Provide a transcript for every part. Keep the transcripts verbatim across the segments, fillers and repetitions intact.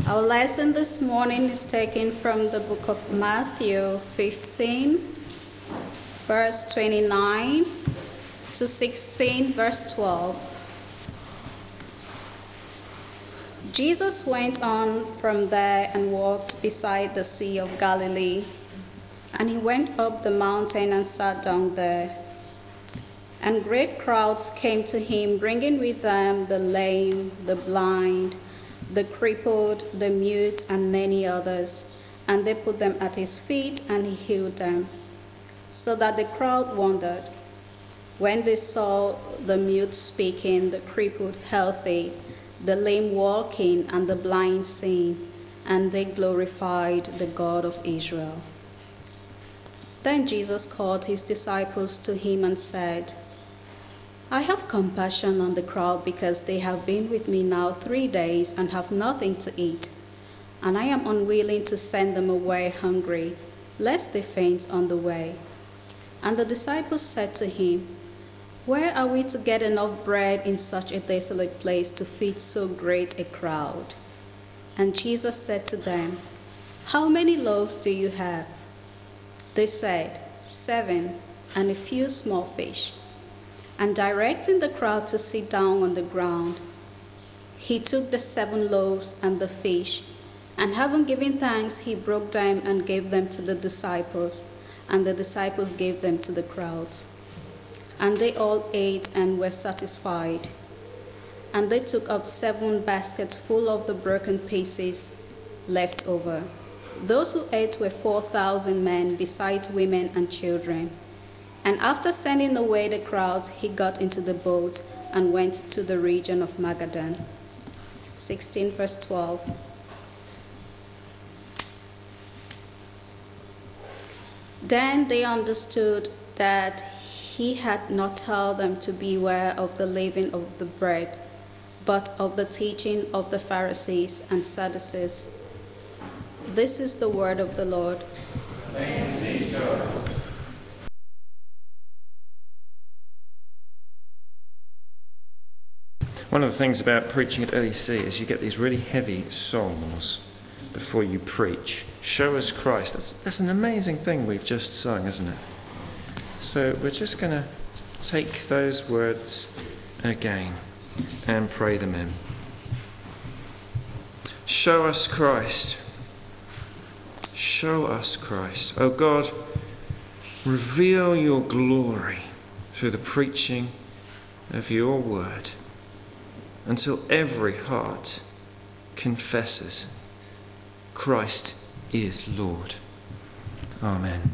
Our lesson this morning is taken from the book of Matthew fifteen, verse twenty-nine to sixteen, verse twelve. Jesus went on from there and walked beside the Sea of Galilee, and he went up the mountain and sat down there. And great crowds came to him, bringing with them the lame, the blind, the crippled, the mute, and many others. And they put them at his feet, and he healed them. So that the crowd wondered when they saw the mute speaking, the crippled healthy, the lame walking, and the blind seeing, and they glorified the God of Israel. Then Jesus called his disciples to him and said, I have compassion on the crowd because they have been with me now three days and have nothing to eat, and I am unwilling to send them away hungry, lest they faint on the way. And the disciples said to him, Where are we to get enough bread in such a desolate place to feed so great a crowd? And Jesus said to them, How many loaves do you have? They said, Seven, and a few small fish. And directing the crowd to sit down on the ground, he took the seven loaves and the fish, and having given thanks, he broke them and gave them to the disciples, and the disciples gave them to the crowds. And they all ate and were satisfied. And they took up seven baskets full of the broken pieces left over. Those who ate were four thousand men, besides women and children. And after sending away the crowds, he got into the boat and went to the region of Magadan. sixteen, verse twelve. Then they understood that he had not told them to beware of the leaven of the bread, but of the teaching of the Pharisees and Sadducees. This is the word of the Lord. Thanks be to God. One of the things about preaching at L E C is you get these really heavy songs before you preach. Show us Christ. That's, that's an amazing thing we've just sung, isn't it? So we're just going to take those words again and pray them in. Show us Christ. Show us Christ. Oh God, reveal your glory through the preaching of your word, until every heart confesses Christ is Lord. Amen.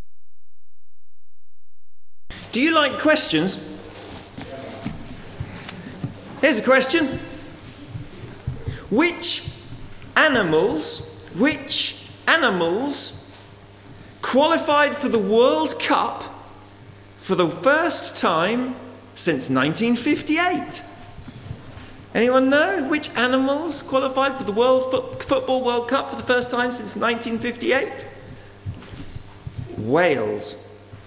Do you like questions? Here's a question. Which animals, which animals qualified for the World Cup for the first time since nineteen fifty-eight? Anyone know which animals qualified for the World Fo- Football World Cup for the first time since nineteen fifty-eight? Whales.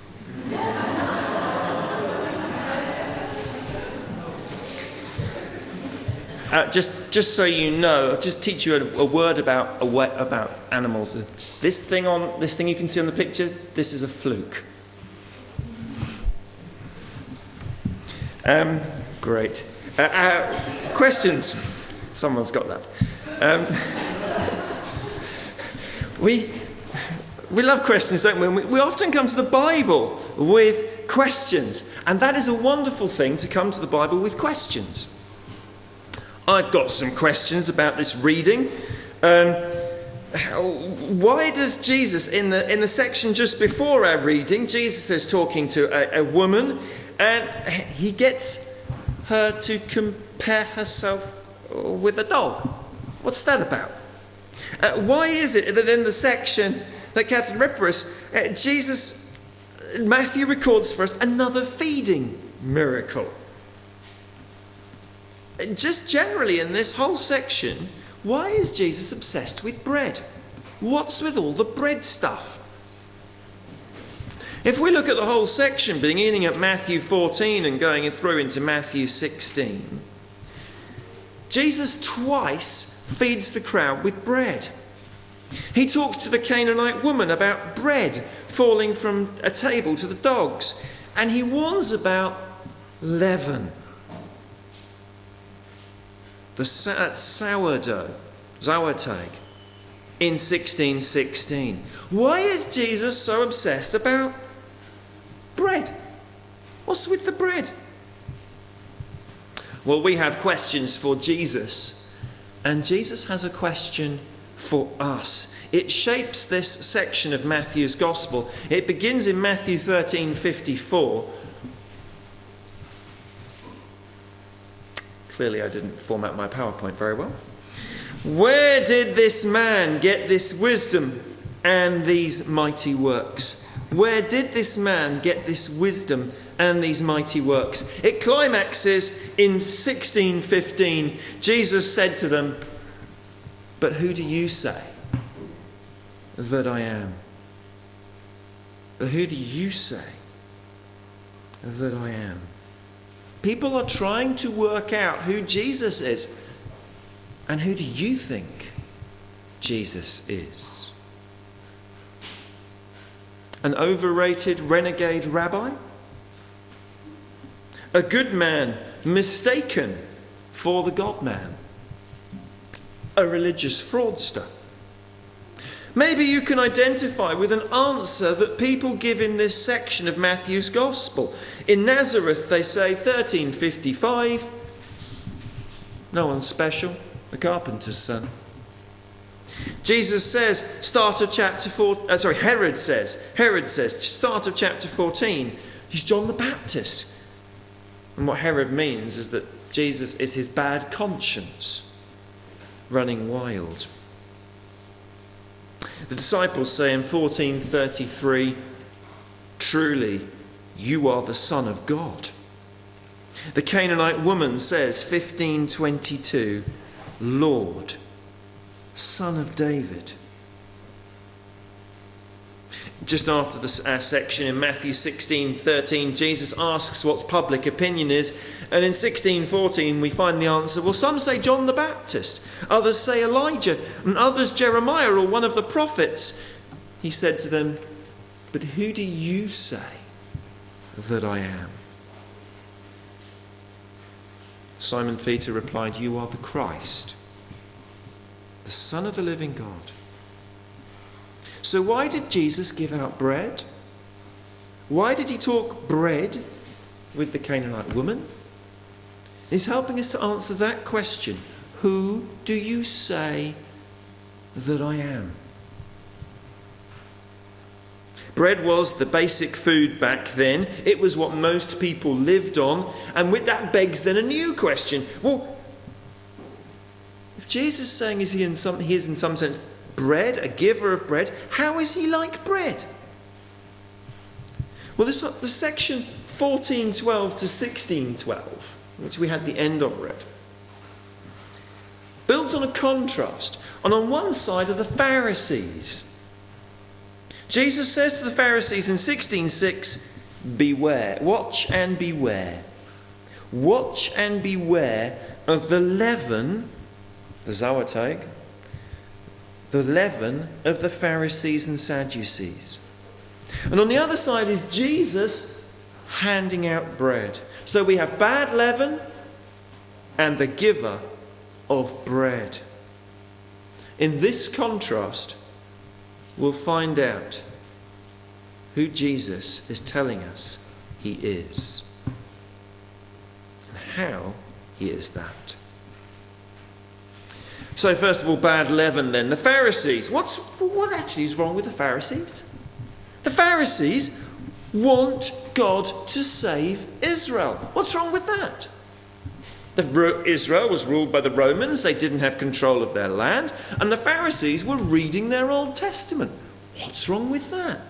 Uh, just, just so you know, I'll just teach you a, a word about a way, about animals. This thing on this thing you can see on the picture. This is a fluke. Um, great. Uh, uh, questions? Someone's got that. Um, we we love questions, don't we? we? We often come to the Bible with questions, and that is a wonderful thing to come to the Bible with questions. I've got some questions about this reading. Um, why does Jesus, in the in the section just before our reading, Jesus is talking to a, a woman, and he gets her to compare herself with a dog? What's that about? Uh, why is it that in the section that Catherine read for us, uh, Jesus, Matthew records for us another feeding miracle? Just generally in this whole section, why is Jesus obsessed with bread? What's with all the bread stuff? If we look at the whole section, beginning at Matthew fourteen and going through into Matthew sixteen, Jesus twice feeds the crowd with bread. He talks to the Canaanite woman about bread falling from a table to the dogs. And he warns about leaven. The sourdough, Sauerteig, in sixteen sixteen. Why is Jesus so obsessed about bread? What's with the bread? Well, we have questions for Jesus, and Jesus has a question for us. It shapes this section of Matthew's Gospel. It begins in Matthew thirteen fifty-four. Clearly I didn't format my PowerPoint very well. Where did this man get this wisdom and these mighty works? Where did this man get this wisdom and these mighty works? It climaxes in sixteen fifteen. Jesus said to them, "But who do you say that I am?" But who do you say that I am? People are trying to work out who Jesus is. And who do you think Jesus is? An overrated renegade rabbi? A good man mistaken for the God-man? A religious fraudster? Maybe you can identify with an answer that people give in this section of Matthew's Gospel. In Nazareth, they say, thirteen fifty-five, no one special, the carpenter's son. Jesus says, start of chapter four, uh, sorry, Herod says, Herod says, start of chapter fourteen, he's John the Baptist. And what Herod means is that Jesus is his bad conscience running wild. The disciples say in fourteen thirty-three, truly, you are the Son of God. The Canaanite woman says, fifteen twenty-two, Lord, Son of David. Just after this uh, section in Matthew sixteen thirteen, Jesus asks what public opinion is. And in sixteen fourteen, we find the answer. Well, some say John the Baptist. Others say Elijah. And others Jeremiah or one of the prophets. He said to them, but who do you say that I am? Simon Peter replied, you are the Christ, the Son of the living God. So why did Jesus give out bread? Why did he talk bread with the Canaanite woman? He's helping us to answer that question. Who do you say that I am? Bread was the basic food back then. It was what most people lived on. And with that begs then a new question. Well, if Jesus is saying is he, in some, he is in some sense bread, a giver of bread, how is he like bread? Well, this the section fourteen twelve to sixteen twelve, which we had the end of read, builds on a contrast. And on one side are the Pharisees. Jesus says to the Pharisees in sixteen six, beware, watch and beware. Watch and beware of the leaven, the Sauerteig, the leaven of the Pharisees and Sadducees. And on the other side is Jesus handing out bread. So we have bad leaven and the giver of bread. In this contrast, we'll find out who Jesus is telling us he is and how he is that. So first of all, bad leaven then. The Pharisees. What's, what actually is wrong with the Pharisees? The Pharisees want God to save Israel. What's wrong with that? The, Israel was ruled by the Romans. They didn't have control of their land. And the Pharisees were reading their Old Testament. What's wrong with that?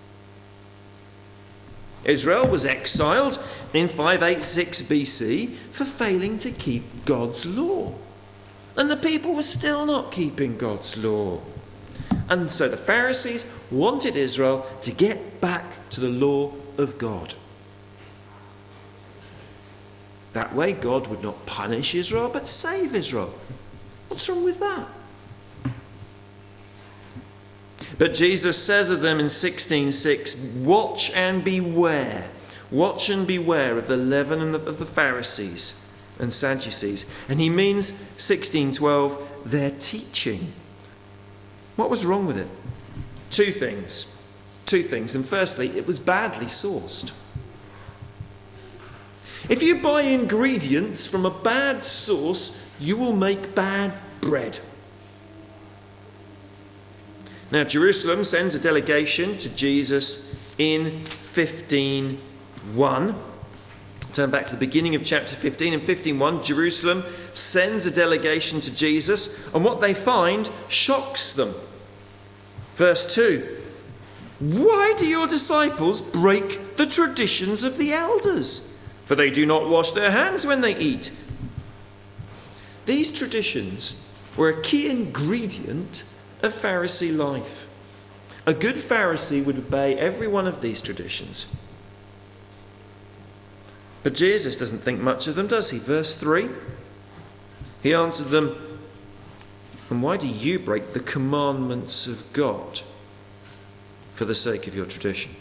Israel was exiled in five eighty-six B C for failing to keep God's law. And the people were still not keeping God's law. And so the Pharisees wanted Israel to get back to the law of God. That way God would not punish Israel but save Israel. What's wrong with that? But Jesus says of them in sixteen six, watch and beware. Watch and beware of the leaven of the Pharisees and Sadducees. And he means sixteen twelve, their teaching. What was wrong with it? Two things. Two things. And firstly, it was badly sourced. If you buy ingredients from a bad source, you will make bad bread. Now, Jerusalem sends a delegation to Jesus in fifteen one. Turn back to the beginning of chapter fifteen. In fifteen one, Jerusalem sends a delegation to Jesus, and what they find shocks them. Verse two. Why do your disciples break the traditions of the elders? For they do not wash their hands when they eat. These traditions were a key ingredient of Pharisee life. A good Pharisee would obey every one of these traditions. But Jesus doesn't think much of them, does he? Verse three. He answered them, and why do you break the commandments of God for the sake of your tradition?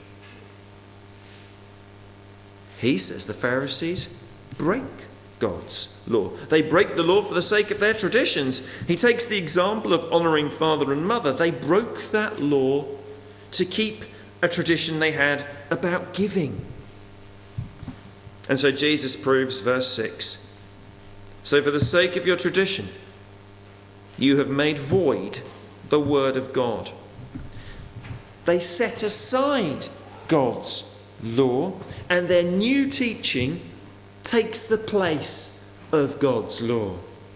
He says the Pharisees break God's law. They break the law for the sake of their traditions. He takes the example of honouring father and mother. They broke that law to keep a tradition they had about giving. And so Jesus proves, verse six, so for the sake of your tradition, you have made void the word of God. They set aside God's law, and their new teaching takes the place of God's law.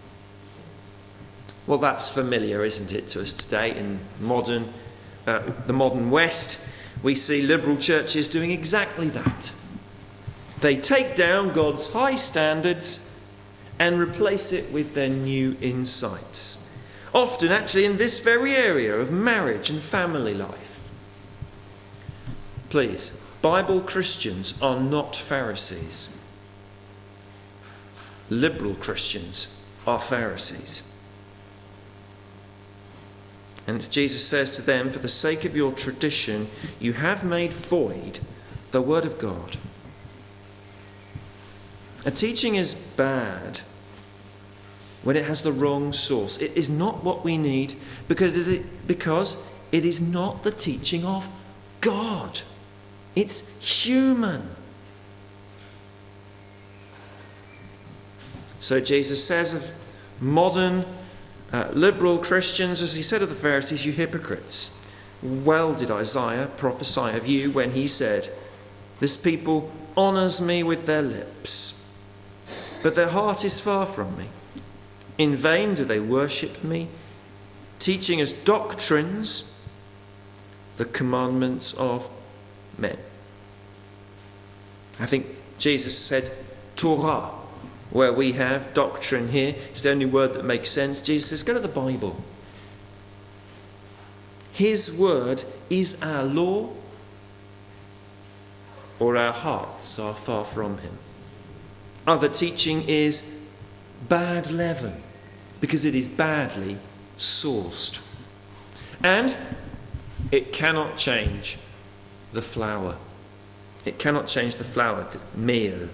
Well, that's familiar, isn't it, to us today in modern, uh, the modern West. We see liberal churches doing exactly that. They take down God's high standards and replace it with their new insights. Often, actually, in this very area of marriage and family life. Please, Bible Christians are not Pharisees. Liberal Christians are Pharisees. And it's Jesus says to them, for the sake of your tradition, you have made void the word of God. A teaching is bad when it has the wrong source. It is not what we need because it, because it is not the teaching of God. It's human. So Jesus says of modern uh, liberal Christians, as he said of the Pharisees, you hypocrites. Well did Isaiah prophesy of you when he said, this people honours me with their lips, but their heart is far from me. In vain do they worship me, teaching as doctrines the commandments of men. I think Jesus said Torah, where we have doctrine here. It's the only word that makes sense. Jesus says, go to the Bible. His word is our law, or our hearts are far from him. Other teaching is bad leaven, because it is badly sourced. And it cannot change the flour. It cannot change the flour to meal.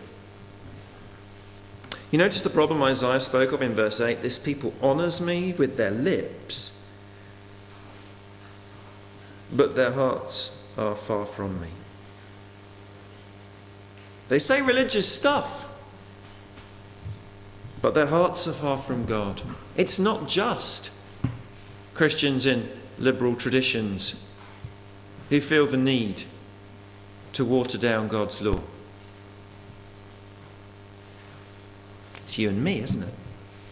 You notice the problem Isaiah spoke of in verse eight. This people honours me with their lips, but their hearts are far from me. They say religious stuff, but their hearts are far from God. It's not just Christians in liberal traditions who feel the need to water down God's law. It's you and me, isn't it?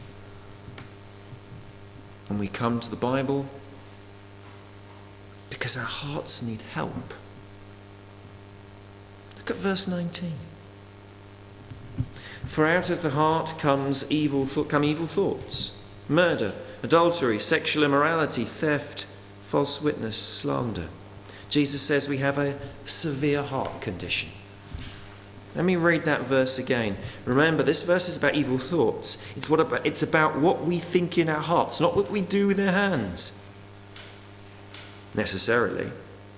And we come to the Bible because our hearts need help. Look at verse nineteen. For out of the heart comes evil th- come evil thoughts, murder, adultery, sexual immorality, theft, false witness, slander. Jesus says we have a severe heart condition. Let me read that verse again. Remember, this verse is about evil thoughts. It's, what about, it's about what we think in our hearts, not what we do with our hands, necessarily.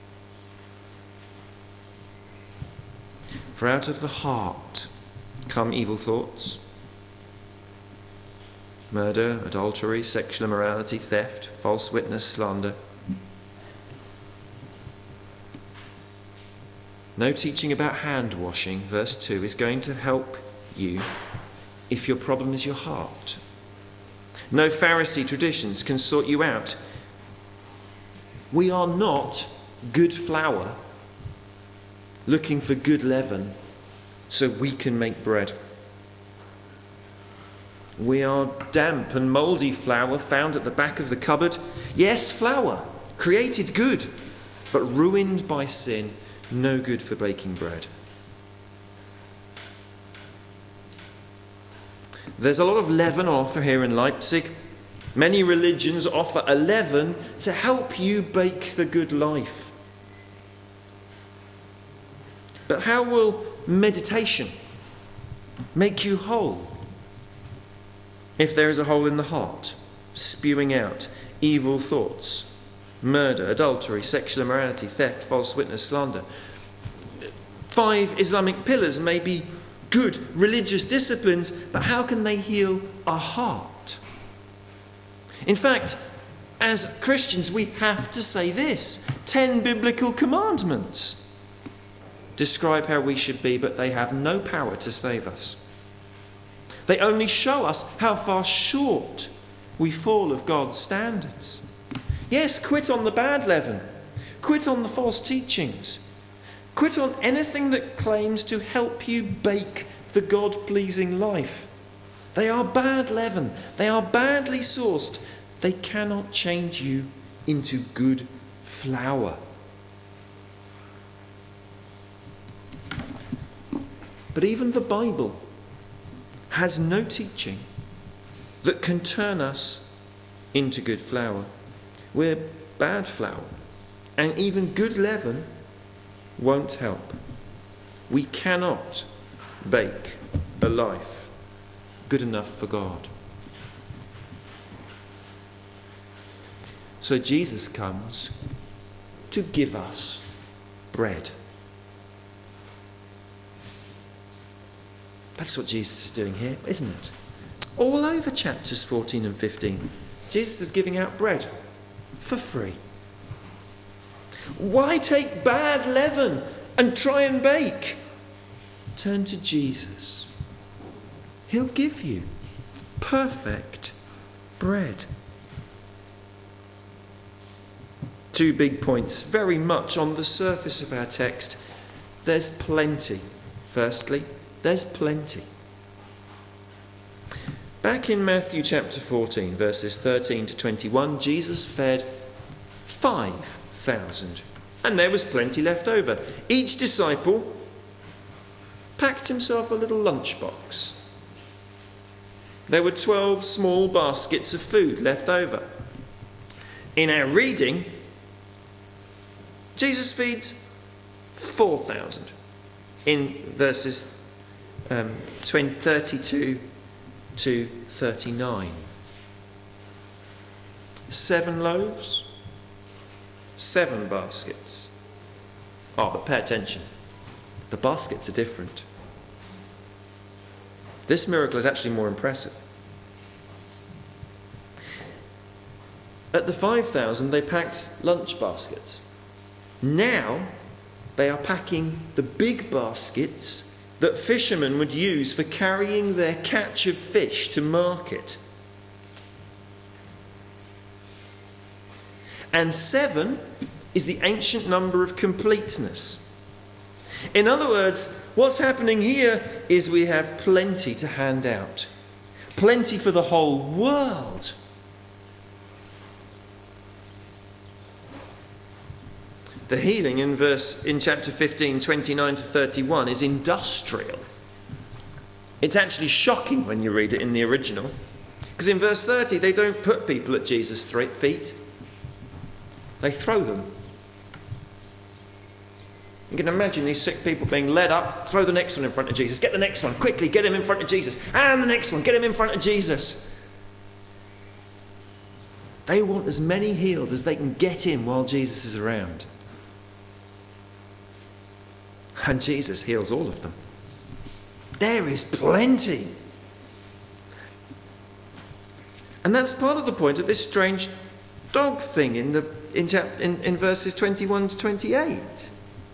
For out of the heart come evil thoughts, murder, adultery, sexual immorality, theft, false witness, slander. No teaching about hand washing, verse two, is going to help you if your problem is your heart. No Pharisee traditions can sort you out. We are not good flour looking for good leaven so we can make bread. We are damp and mouldy flour found at the back of the cupboard. Yes, flour, created good, but ruined by sin. No good for baking bread. There's a lot of leaven on offer here in Leipzig. Many religions offer a leaven to help you bake the good life. But how will meditation make you whole if there is a hole in the heart, spewing out evil thoughts? Murder, adultery, sexual immorality, theft, false witness, slander. Five Islamic pillars may be good religious disciplines, but how can they heal our heart? In fact, as Christians, we have to say this. Ten biblical commandments describe how we should be, but they have no power to save us. They only show us how far short we fall of God's standards. Yes, quit on the bad leaven. Quit on the false teachings. Quit on anything that claims to help you bake the God-pleasing life. They are bad leaven. They are badly sourced. They cannot change you into good flour. But even the Bible has no teaching that can turn us into good flour. We're bad flour, and even good leaven won't help. We cannot bake a life good enough for God. So Jesus comes to give us bread. That's what Jesus is doing here, isn't it? All over chapters fourteen and fifteen, Jesus is giving out bread for free. Why take bad leaven and try and bake? Turn to Jesus. He'll give you perfect bread. Two big points, very much on the surface of our text. There's plenty. Firstly, there's plenty. Back in Matthew chapter fourteen, verses thirteen to twenty-one, Jesus fed five thousand, and there was plenty left over. Each disciple packed himself a little lunchbox. There were twelve small baskets of food left over. In our reading, Jesus feeds four thousand in verses um, thirty-two to thirty-nine. Seven loaves, seven baskets. Oh, but pay attention. The baskets are different. This miracle is actually more impressive. At the five thousand, they packed lunch baskets. Now, they are packing the big baskets that fishermen would use for carrying their catch of fish to market. And seven is the ancient number of completeness. In other words, what's happening here is we have plenty to hand out. Plenty for the whole world. The healing in verse in chapter fifteen, twenty-nine to thirty-one is industrial. It's actually shocking when you read it in the original. Because in verse thirty, they don't put people at Jesus' feet. They throw them. You can imagine these sick people being led up, throw the next one in front of Jesus, get the next one, quickly get him in front of Jesus, and the next one, get him in front of Jesus. They want as many healed as they can get in while Jesus is around. And Jesus heals all of them. There is plenty. And that's part of the point of this strange dog thing in the in, chap, in, in verses twenty-one to twenty-eight.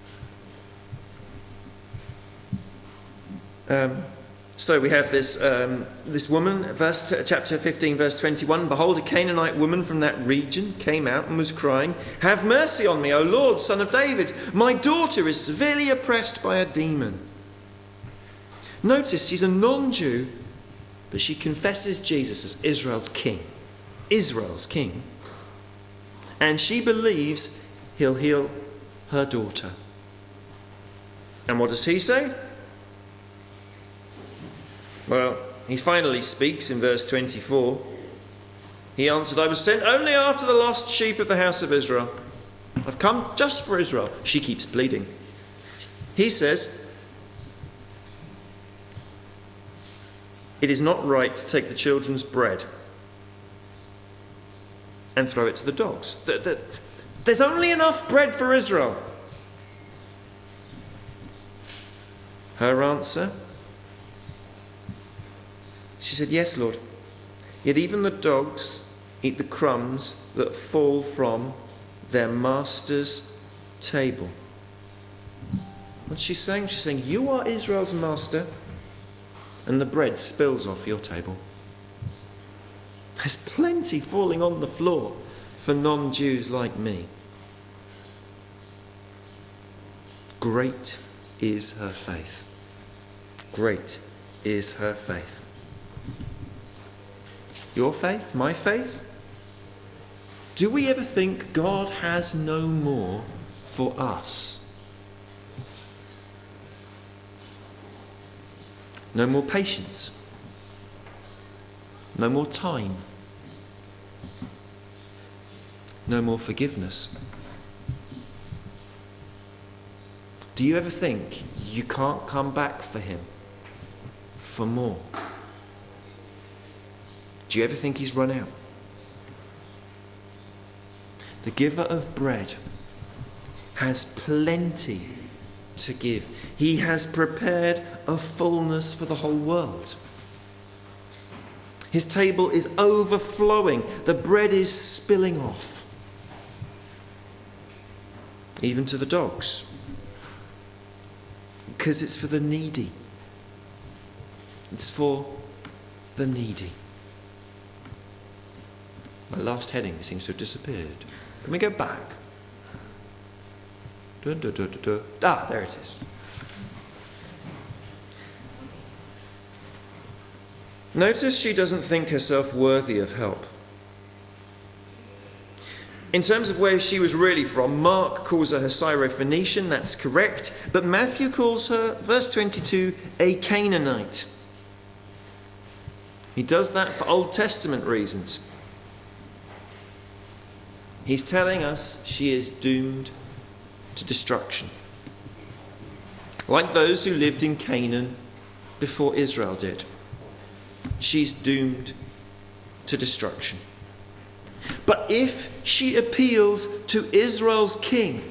Um, so we have this um, this woman, verse chapter fifteen, verse twenty-one. Behold, a Canaanite woman from that region came out and was crying, "Have mercy on me, O Lord, Son of David. My daughter is severely oppressed by a demon." Notice she's a non-Jew, but she confesses Jesus as Israel's king. Israel's king. And she believes he'll heal her daughter. And what does he say? Well, he finally speaks in verse twenty-four. He answered, "I was sent only after the lost sheep of the house of Israel. I've come just for Israel." She keeps pleading. He says, "It is not right to take the children's bread and throw it to the dogs. There's only enough bread for Israel." Her answer, she said, "Yes, Lord, yet even the dogs eat the crumbs that fall from their master's table." What's she saying? She's saying, you are Israel's master, and the bread spills off your table. There's plenty falling on the floor for non-Jews like me. Great is her faith. Great is her faith. Your faith, my faith? Do we ever think God has no more for us? No more patience? No more time? No more forgiveness? Do you ever think you can't come back for him for more? Do you ever think he's run out? The giver of bread has plenty to give. He has prepared a fullness for the whole world. His table is overflowing. The bread is spilling off. Even to the dogs. Because it's for the needy. It's for the needy. My last heading seems to have disappeared. Can we go back? Duh, duh, duh, duh, duh. Ah, there it is. Notice she doesn't think herself worthy of help. In terms of where she was really from, Mark calls her a Syrophoenician, that's correct, but Matthew calls her, verse twenty-two, a Canaanite. He does that for Old Testament reasons. He's telling us she is doomed to destruction. Like those who lived in Canaan before Israel did. She's doomed to destruction. But if she appeals to Israel's king,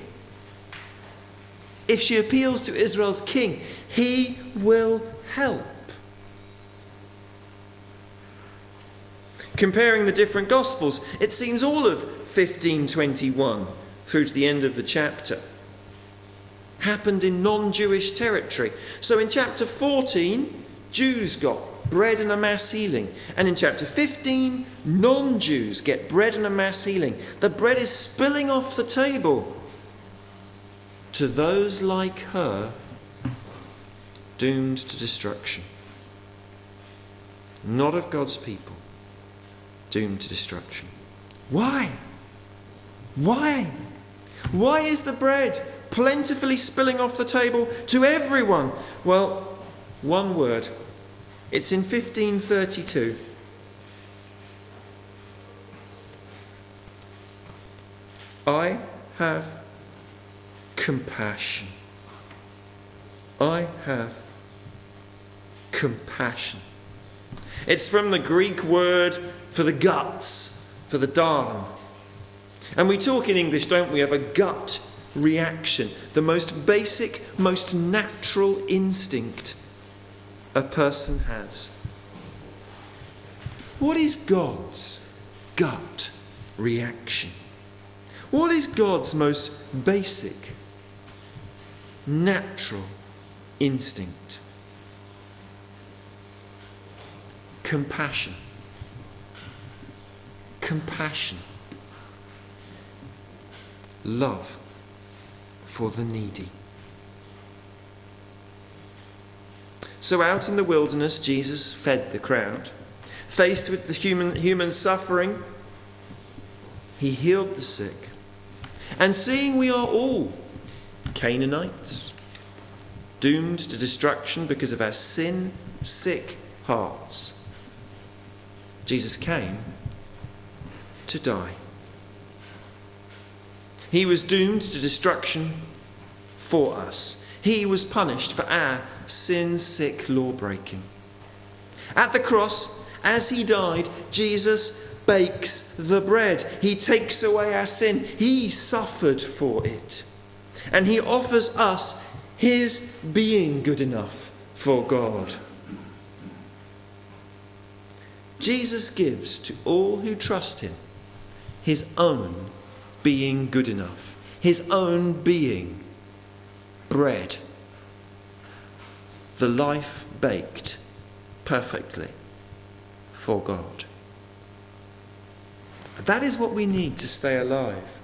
if she appeals to Israel's king, he will help. Comparing the different Gospels, it seems all of fifteen twenty-one through to the end of the chapter happened in non-Jewish territory. So in chapter fourteen, Jews got bread and a mass healing. And in chapter fifteen, non-Jews get bread and a mass healing. The bread is spilling off the table to those like her, doomed to destruction. Not of God's people, doomed to destruction. Why? Why? Why is the bread plentifully spilling off the table to everyone? Well, one word. It's in fifteen thirty-two. I have compassion. I have compassion. It's from the Greek word for the guts, for the darn. And we talk in English, don't we, of a gut reaction, the most basic, most natural instinct a person has. What is God's gut reaction? What is God's most basic, natural instinct? Compassion. Compassion. Love for the needy. So out in the wilderness, Jesus fed the crowd. Faced with the human, human suffering, he healed the sick. And seeing we are all Canaanites, doomed to destruction because of our sin-sick hearts, Jesus came to die. He was doomed to destruction for us. He was punished for our sin-sick law-breaking. At the cross, as he died, Jesus bakes the bread. He takes away our sin. He suffered for it. And he offers us his being good enough for God. Jesus gives to all who trust him his own being good enough, his own being bread, the life baked perfectly for God. That is what we need to stay alive.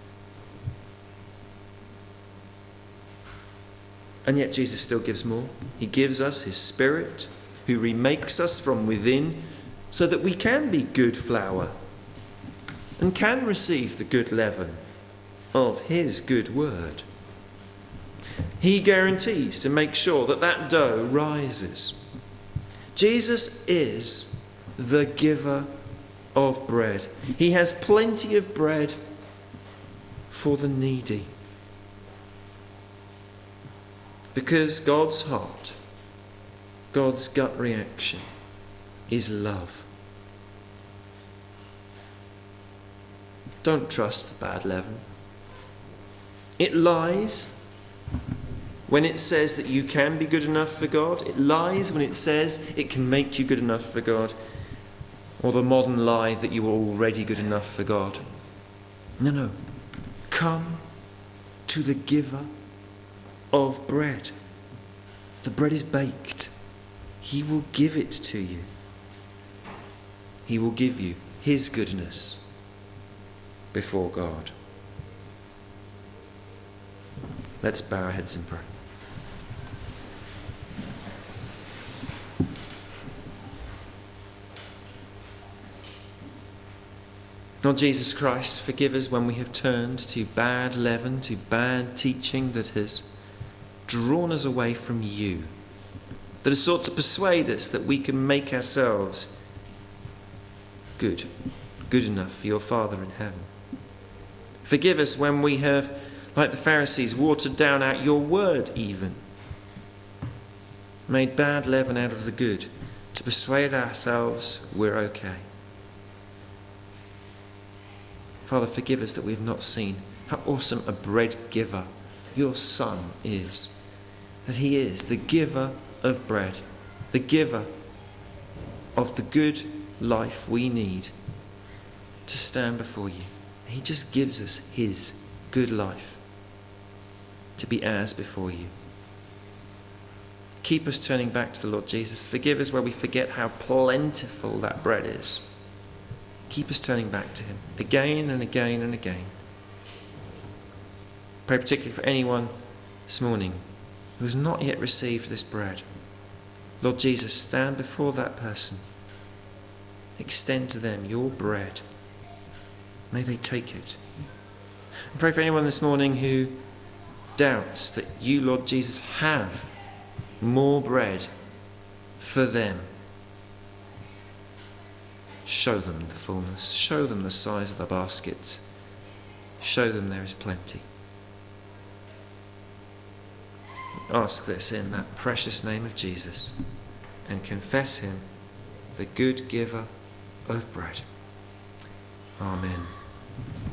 And yet Jesus still gives more. He gives us his Spirit, who remakes us from within so that we can be good flour and can receive the good leaven of his good word. He guarantees to make sure that that dough rises. Jesus is the giver of bread. He has plenty of bread for the needy. Because God's heart, God's gut reaction is love. Don't trust the bad leaven. It lies when it says that you can be good enough for God. It lies when it says it can make you good enough for God. Or the modern lie that you are already good enough for God. No, no. Come to the giver of bread. The bread is baked. He will give it to you. He will give you his goodness before God. Let's bow our heads in prayer. Lord Jesus Christ, forgive us when we have turned to bad leaven, to bad teaching that has drawn us away from you, that has sought to persuade us that we can make ourselves good, good enough for your Father in heaven. Forgive us when we have, like the Pharisees, watered down out your word even, made bad leaven out of the good to persuade ourselves we're okay. Father, forgive us that we have not seen how awesome a bread giver your Son is. That he is the giver of bread, the giver of the good life we need to stand before you. He just gives us his good life to be ours before you. Keep us turning back to the Lord Jesus. Forgive us where we forget how plentiful that bread is. Keep us turning back to him again and again and again. Pray particularly for anyone this morning who has not yet received this bread. Lord Jesus, stand before that person. Extend to them your bread. May they take it. And pray for anyone this morning who doubts that you, Lord Jesus, have more bread for them. Show them the fullness. Show them the size of the baskets. Show them there is plenty. Ask this in that precious name of Jesus and confess him, the good giver of bread. Amen.